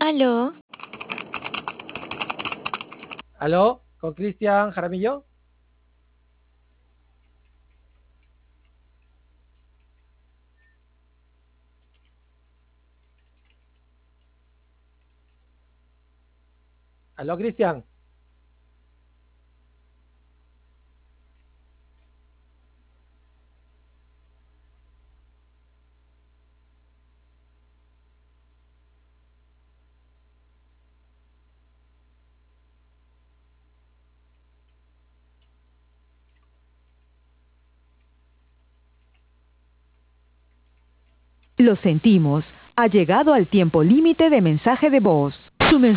Aló, ¿Aló? ¿Con Cristian Jaramillo? ¿Aló, Cristian? Lo sentimos. Ha llegado al tiempo límite de mensaje de voz. Su mensaje